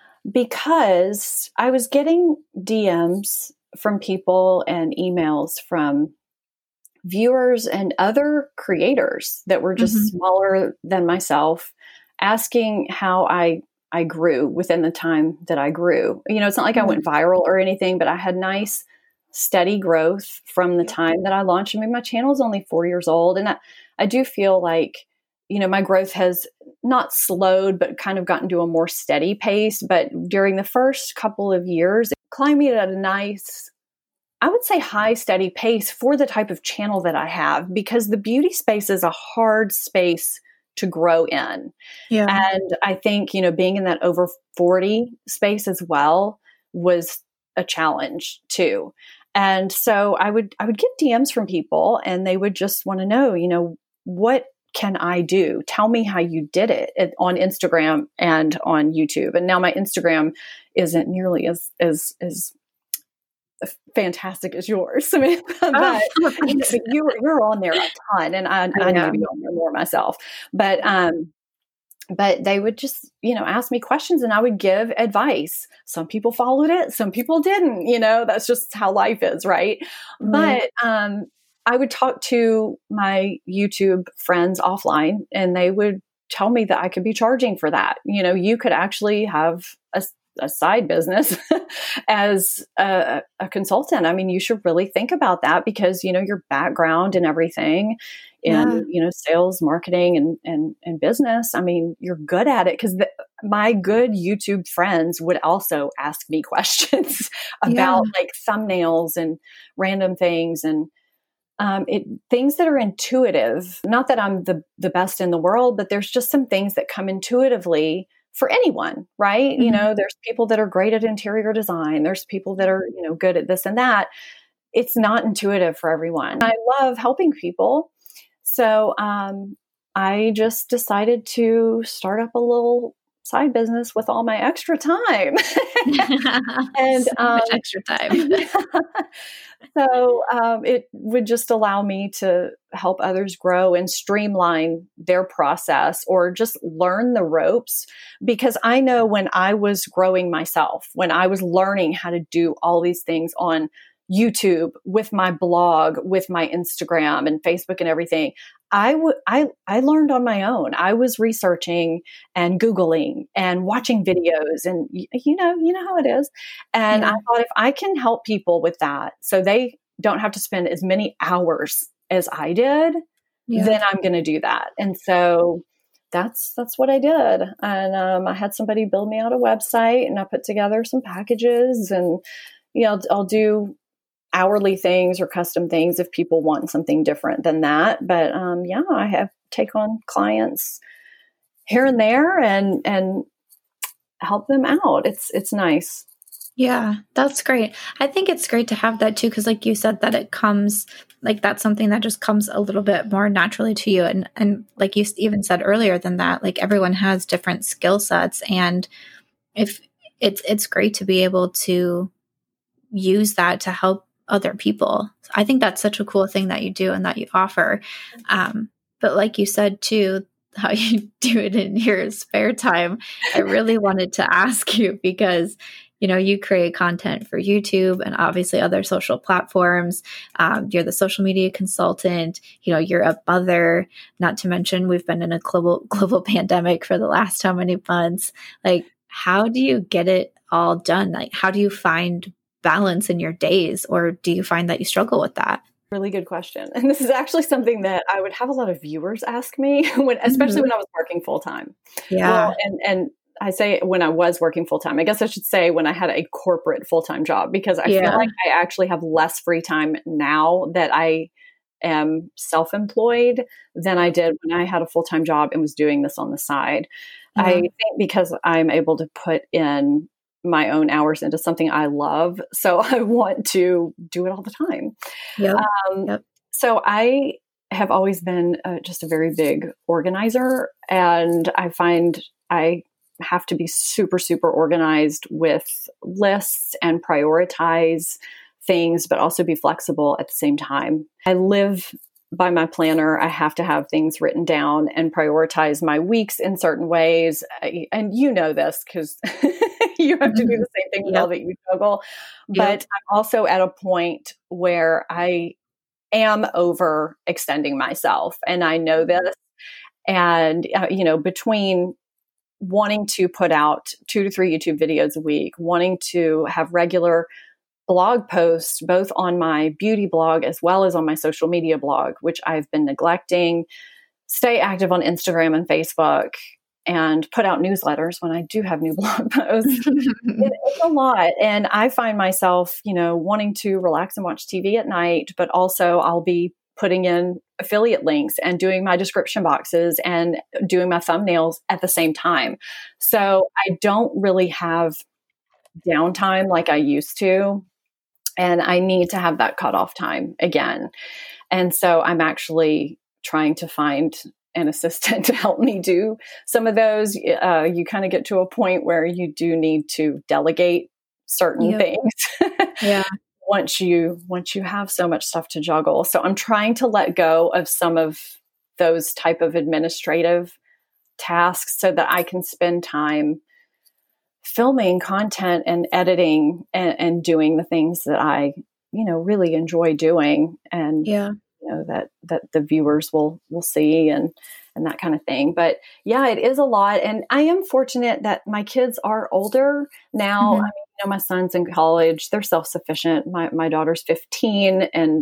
Speaker 2: because I was getting D Ms from people and emails from viewers and other creators that were just mm-hmm. smaller than myself, asking how I I grew within the time that I grew. You know, it's not like mm-hmm. I went viral or anything, but I had nice, steady growth from the time that I launched. I mean, my channel is only four years old, and I, I do feel like, you know, my growth has not slowed, but kind of gotten to a more steady pace. But during the first couple of years, climbing at a nice, I would say high, steady pace for the type of channel that I have, because the beauty space is a hard space to grow in. Yeah. And I think, you know, being in that over forty space as well was a challenge too. And so I would, I would get D Ms from people, and they would just want to know, you know, what can I do? Tell me how you did it, it on Instagram and on YouTube. And now my Instagram isn't nearly as, as, as fantastic as yours. I mean, but, oh, but you, you're on there a ton, and I, I, I need to be on there more myself. But, um, but they would just, you know, ask me questions, and I would give advice. Some people followed it, some people didn't. You know, that's just how life is, right? Mm-hmm. But um, I would talk to my YouTube friends offline, and they would tell me that I could be charging for that. You know, you could actually have a a side business as a, a consultant. I mean, you should really think about that, because, you know, your background and everything in, yeah. you know, sales, marketing, and, and, and business, I mean, you're good at it. Cause the, my good YouTube friends would also ask me questions about yeah. like thumbnails and random things, and um, it, things that are intuitive. Not that I'm the, the best in the world, but there's just some things that come intuitively for anyone, right? Mm-hmm. You know, there's people that are great at interior design. There's people that are, you know, good at this and that. It's not intuitive for everyone. I love helping people. So um, I just decided to start up a little side business with all my extra time. and
Speaker 1: so
Speaker 2: um,
Speaker 1: much extra time.
Speaker 2: So um, it would just allow me to help others grow and streamline their process, or just learn the ropes. Because I know when I was growing myself, when I was learning how to do all these things on YouTube, with my blog, with my Instagram and Facebook and everything, I would, I, I learned on my own. I was researching and Googling and watching videos and, you know, you know how it is. And yeah. I thought if I can help people with that, so they don't have to spend as many hours as I did, yeah. then I'm going to do that. And so that's, that's what I did. And, um, I had somebody build me out a website and I put together some packages and, you know, I'll, I'll do hourly things or custom things if people want something different than that. But um, yeah, I have take on clients here and there and and help them out. It's it's nice.
Speaker 1: Yeah, that's great. I think it's great to have that too, because like you said, that it comes like that's something that just comes a little bit more naturally to you. And and like you even said earlier than that, like everyone has different skill sets, and if it's it's great to be able to use that to help other people. I think that's such a cool thing that you do and that you offer. Um, but like you said too, how you do it in your spare time, I really wanted to ask you because, you know, you create content for YouTube and obviously other social platforms. Um, you're the social media consultant, you know, you're a mother, not to mention we've been in a global, global pandemic for the last how many months? Like, how do you get it all done? Like, how do you find balance in your days, or do you find that you struggle with that?
Speaker 2: Really good question. And this is actually something that I would have a lot of viewers ask me when, especially mm-hmm. when I was working full time.
Speaker 1: Yeah.
Speaker 2: Well, and, and I say when I was working full time, I guess I should say when I had a corporate full time job, because I yeah. feel like I actually have less free time now that I am self-employed than I did when I had a full time job and was doing this on the side. Mm-hmm. I think because I'm able to put in my own hours into something I love. So I want to do it all the time.
Speaker 1: Yep.
Speaker 2: Um,
Speaker 1: yep.
Speaker 2: So I have always been uh, just a very big organizer. And I find I have to be super, super organized with lists and prioritize things, but also be flexible at the same time. I live by my planner. I have to have things written down and prioritize my weeks in certain ways. I, and you know this because you have to do the same thing with yep. all that you juggle. But yep. I'm also at a point where I am overextending myself, and I know this. And, uh, you know, between wanting to put out two to three YouTube videos a week, wanting to have regular blog posts, both on my beauty blog as well as on my social media blog, which I've been neglecting, stay active on Instagram and Facebook, and put out newsletters when I do have new blog posts. it, it's a lot. And I find myself, you know, wanting to relax and watch T V at night, but also I'll be putting in affiliate links and doing my description boxes and doing my thumbnails at the same time. So I don't really have downtime like I used to. And I need to have that cutoff time again. And so I'm actually trying to find an assistant to help me do some of those. Uh, you kind of get to a point where you do need to delegate certain yep. things.
Speaker 1: yeah.
Speaker 2: Once you, once you have so much stuff to juggle. So I'm trying to let go of some of those type of administrative tasks so that I can spend time filming content and editing and, and doing the things that I, you know, really enjoy doing. And,
Speaker 1: yeah.
Speaker 2: you know, that, that the viewers will, will see and, and that kind of thing. But yeah, it is a lot. And I am fortunate that my kids are older now. Mm-hmm. I mean, you know, my son's in college, they're self-sufficient. My, my daughter's fifteen and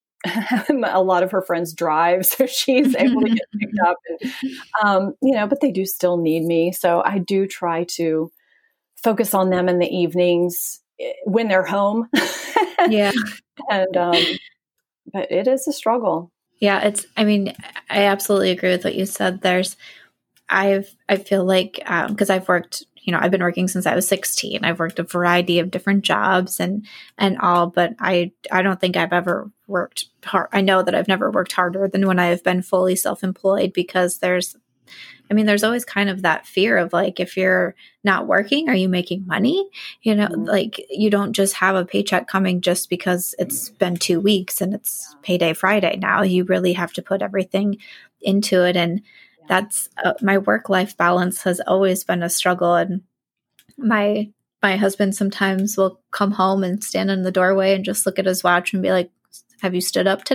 Speaker 2: a lot of her friends drive, so she's able to get picked up and, um, you know, but they do still need me. So I do try to focus on them in the evenings when they're home.
Speaker 1: yeah.
Speaker 2: And, um, but it is a struggle.
Speaker 1: Yeah. It's, I mean, I absolutely agree with what you said. There's, I've, I feel like, um, cause I've worked, you know, I've been working since I was sixteen. I've worked a variety of different jobs and, and all, but I, I don't think I've ever worked hard. I know that I've never worked harder than when I have been fully self-employed, because there's, I mean, there's always kind of that fear of like, if you're not working, are you making money? You know, mm-hmm. like you don't just have a paycheck coming just because it's been two weeks and it's payday Friday. Now you really have to put everything into it. And yeah. that's uh, my work-life balance has always been a struggle. And my, my husband sometimes will come home and stand in the doorway and just look at his watch and be like, have you stood up today?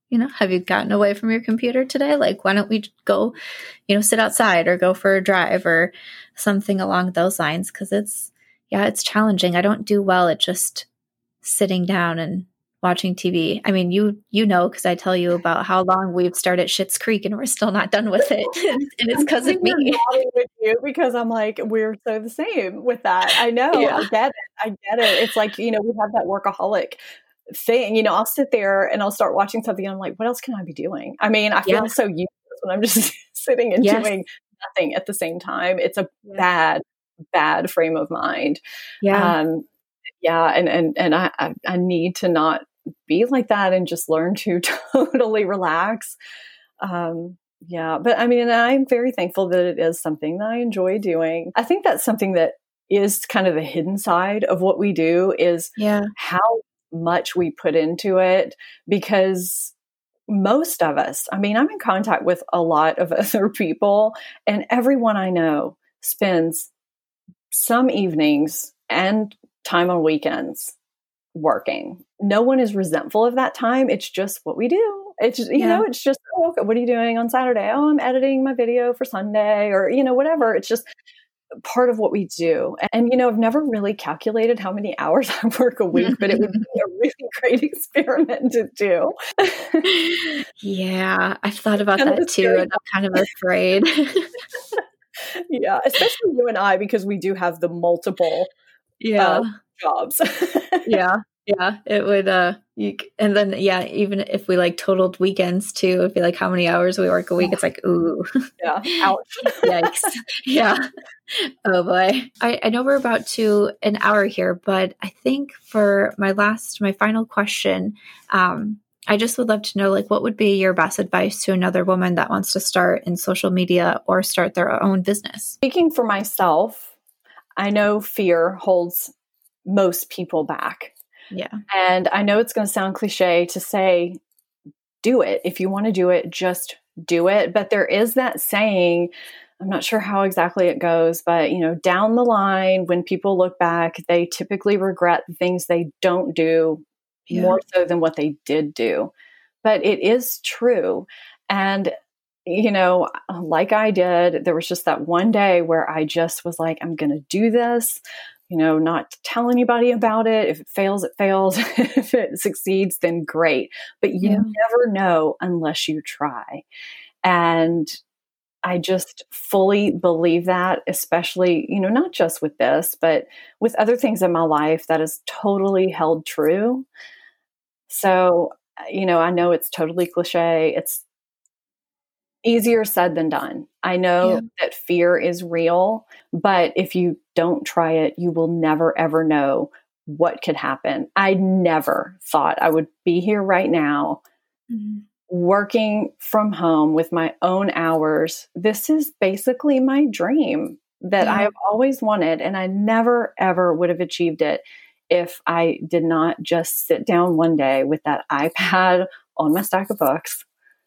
Speaker 1: you know, have you gotten away from your computer today? Like, why don't we go, you know, sit outside or go for a drive or something along those lines? Because it's, yeah, it's challenging. I don't do well at just sitting down and watching T V. I mean, you you know, because I tell you about how long we've started Schitt's Creek and we're still not done with it, and it's because of me.
Speaker 2: With you because I'm like, we're so the same with that. I know, yeah. I get it. I get it. It's like, you know, we have that workaholic thing. You know, I'll sit there and I'll start watching something and I'm like, what else can I be doing? I mean, I feel yeah. so useless when I'm just sitting and yes. doing nothing at the same time. It's a yeah. bad, bad frame of mind.
Speaker 1: Yeah.
Speaker 2: Um, yeah. And, and, and I, I, I need to not be like that and just learn to totally relax. Um, yeah. But I mean, I'm very thankful that it is something that I enjoy doing. I think that's something that is kind of the hidden side of what we do is
Speaker 1: yeah.
Speaker 2: how much we put into it, because most of us, I mean, I'm in contact with a lot of other people, and everyone I know spends some evenings and time on weekends working. No one is resentful of that time. It's just what we do. It's just, you yeah. know, it's just, oh, okay, what are you doing on Saturday? Oh, I'm editing my video for Sunday, or, you know, whatever. It's just part of what we do. And, you know, I've never really calculated how many hours I work a week, but it would be a really great experiment to do.
Speaker 1: Yeah, I've thought about kind that too, and I'm kind of afraid.
Speaker 2: Yeah, especially you and I, because we do have the multiple
Speaker 1: yeah.
Speaker 2: uh, jobs.
Speaker 1: yeah. Yeah, it would, uh, you, and then, yeah, even if we like totaled weekends too, it'd be like how many hours we work a week. It's like, ooh.
Speaker 2: Yeah. Ouch.
Speaker 1: Yikes. Yeah. Oh boy. I, I know we're about to an hour here, but I think for my last, my final question, um, I just would love to know, like, what would be your best advice to another woman that wants to start in social media or start their own business?
Speaker 2: Speaking for myself, I know fear holds most people back.
Speaker 1: Yeah.
Speaker 2: And I know it's going to sound cliche to say, do it. If you want to do it, just do it. But there is that saying, I'm not sure how exactly it goes, but, you know, down the line, when people look back, they typically regret the things they don't do yeah. more so than what they did do. But it is true. And, you know, like I did, there was just that one day where I just was like, I'm going to do this. You know, not tell anybody about it. If it fails, it fails. If it succeeds, then great. But you yeah. never know unless you try. And I just fully believe that, especially, you know, not just with this, but with other things in my life that is totally held true. So, you know, I know it's totally cliche. It's easier said than done. I know yeah. that fear is real, but if you don't try it, you will never, ever know what could happen. I never thought I would be here right now mm-hmm. working from home with my own hours. This is basically my dream that yeah. I have always wanted, and I never, ever would have achieved it if I did not just sit down one day with that iPad on my stack of books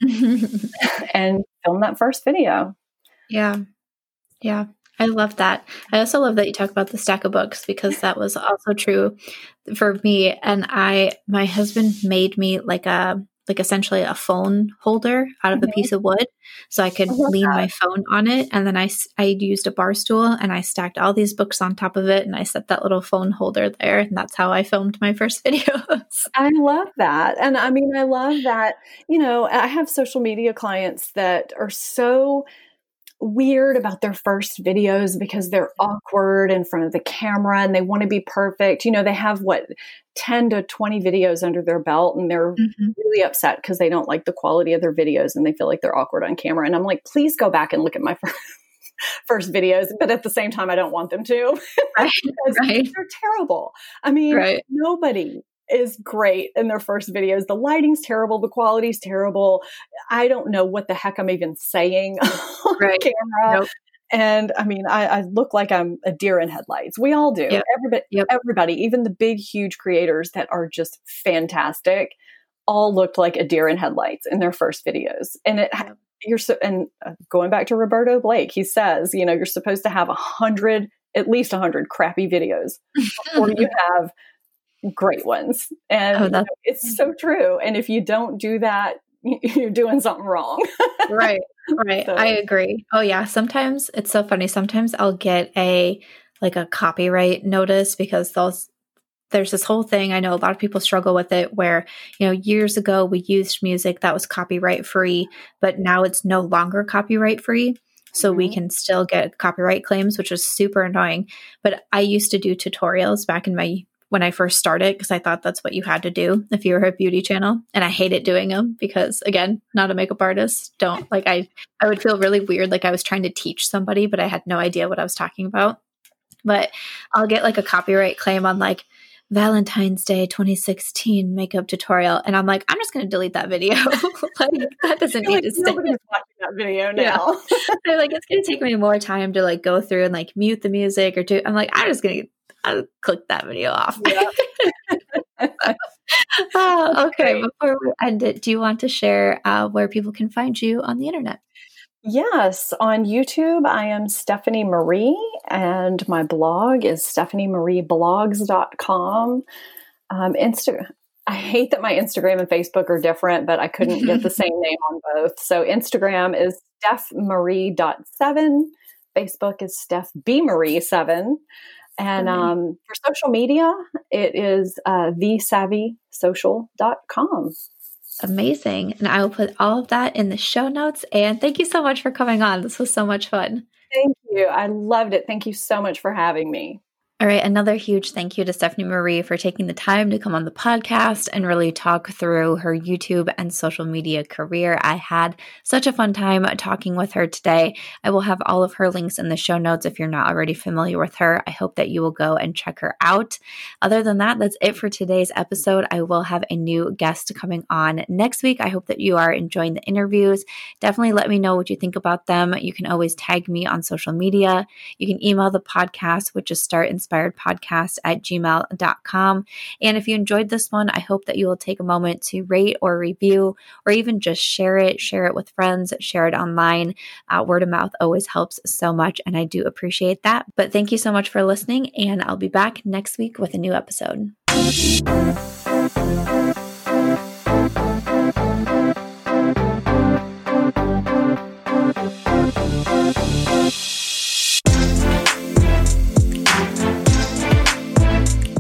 Speaker 2: and film that first video.
Speaker 1: Yeah. Yeah. I love that. I also love that you talk about the stack of books, because that was also true for me. And I, my husband made me like a, like essentially a phone holder out of mm-hmm. a piece of wood, so I could I lean that. my phone on it. And then I, I used a bar stool and I stacked all these books on top of it, and I set that little phone holder there. And that's how I filmed my first videos.
Speaker 2: I love that. And I mean, I love that, you know, I have social media clients that are so weird about their first videos because they're awkward in front of the camera and they want to be perfect. You know, they have what, ten to twenty videos under their belt, and they're mm-hmm. really upset because they don't like the quality of their videos and they feel like they're awkward on camera. And I'm like, please go back and look at my first, first videos. But at the same time, I don't want them to
Speaker 1: right,
Speaker 2: because
Speaker 1: right.
Speaker 2: they're terrible. I mean, right. nobody is great in their first videos. The lighting's terrible. The quality's terrible. I don't know what the heck I'm even saying on right. camera. Nope. And I mean, I, I look like I'm a deer in headlights. We all do. Yep. Everybody, yep. everybody, even the big, huge creators that are just fantastic, all looked like a deer in headlights in their first videos. And it, yep. you're so, and going back to Roberto Blake, he says, you know, you're supposed to have a hundred, at least a hundred crappy videos before you have great ones. And oh, you know, it's so true. And if you don't do that, you're doing something wrong.
Speaker 1: Right. Right. So. I agree. Oh yeah. Sometimes it's so funny. Sometimes I'll get a, like a copyright notice because those, there's this whole thing. I know a lot of people struggle with it where, you know, years ago we used music that was copyright free, but now it's no longer copyright free. So mm-hmm. we can still get copyright claims, which is super annoying. But I used to do tutorials back in my, when I first started, because I thought that's what you had to do if you were a beauty channel. And I hated doing them because, again, not a makeup artist. Don't like, I, I would feel really weird. Like I was trying to teach somebody, but I had no idea what I was talking about. But I'll get like a copyright claim on like Valentine's Day twenty sixteen makeup tutorial. And I'm like, I'm just going to delete that video. Like that doesn't need like, to stay.
Speaker 2: Nobody's watching that video now.
Speaker 1: Yeah. They're like, it's going to take me more time to like go through and like mute the music or do. I'm like, I'm just going to I'll click that video off. Yeah. Oh, okay. Before we end it, do you want to share uh, where people can find you on the internet?
Speaker 2: Yes. On YouTube, I am Stephanie Marie, and my blog is stephanie marie blogs dot com. Um, Insta- I hate that my Instagram and Facebook are different, but I couldn't get the same name on both. So Instagram is steph marie dot seven. Facebook is steph b marie seven. And um, for social media, it is uh, the savvy social dot com.
Speaker 1: Amazing. And I will put all of that in the show notes. And thank you so much for coming on. This was so much fun.
Speaker 2: Thank you. I loved it. Thank you so much for having me.
Speaker 1: All right. Another huge thank you to Stephanie Marie for taking the time to come on the podcast and really talk through her YouTube and social media career. I had such a fun time talking with her today. I will have all of her links in the show notes if you're not already familiar with her. I hope that you will go and check her out. Other than that, that's it for today's episode. I will have a new guest coming on next week. I hope that you are enjoying the interviews. Definitely let me know what you think about them. You can always tag me on social media. You can email the podcast, which is start inspired podcast at gmail dot com. And if you enjoyed this one, I hope that you will take a moment to rate or review, or even just share it, share it with friends, share it online. Uh, word of mouth always helps so much, and I do appreciate that. But thank you so much for listening, and I'll be back next week with a new episode.